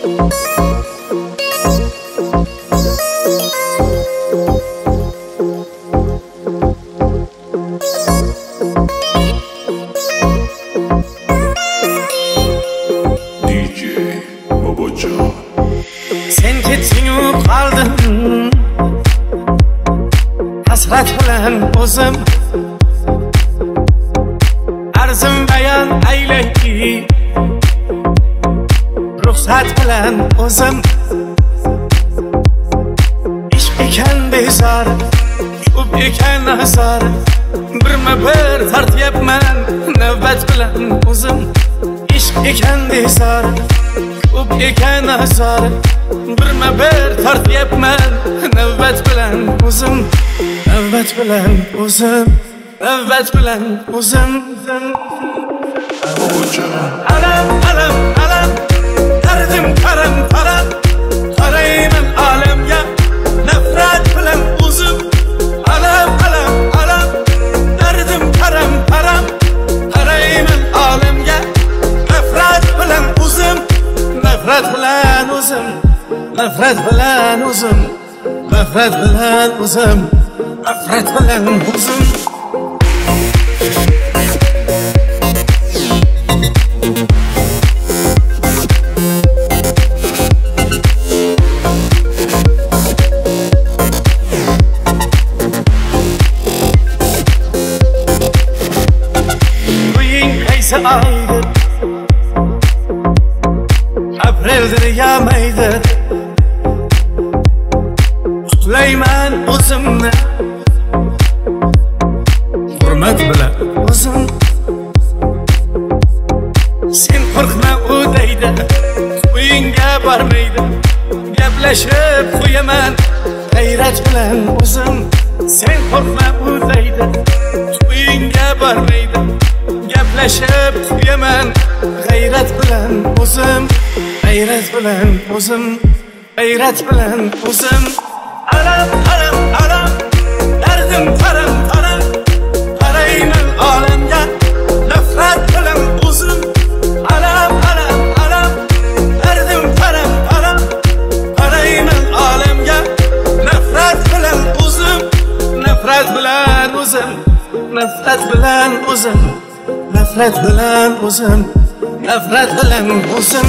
Sen ketding-u qoldim hasrat bilan o'zim arzim bayon aylayki ruxsat bilan o'zim ishq ekan bezor ko'p ekan azor birma-bir tortyapman navbat bilan o'zim ishq ekan bezor ko'p ekan azor birma-bir tortyapman navbat bilan o'zim navbat bilan o'zim navbat bilan o'zim alam alam alam dardim qaram qaram qarayman olamga nafrat bilan o'zim alam alam alam dardim qaram qaram qarayman olamga nafrat bilan o'zim nafrat bilan o'zim nafrat bilan o'zim nafrat bilan o'zim nafrat bilan o'zim Quying qaysi oydir apreldir ya maydir qutlayman o'zimni hurmat bilan o'zim sen qo'rqma u deydi uyingga bormaydi gaplashib qo'yaman g'ayrat bilan o'zim sen qo'rqma u deydi uyingga bormaydi gaplashib qo'yaman g'ayrat bilan o'zim g'ayrat bilan o'zim g'ayrat bilan o'zim alam alam alam dardim qaram qaram qarayman olamga nafrat bilan o'zim alam alam alam dardim qaram qaram qarayman olamga nafrat bilan o'zim nafrat bilan o'zim nafrat bilan o'zim nafrat bilan o'zim nafrat bilan o'zim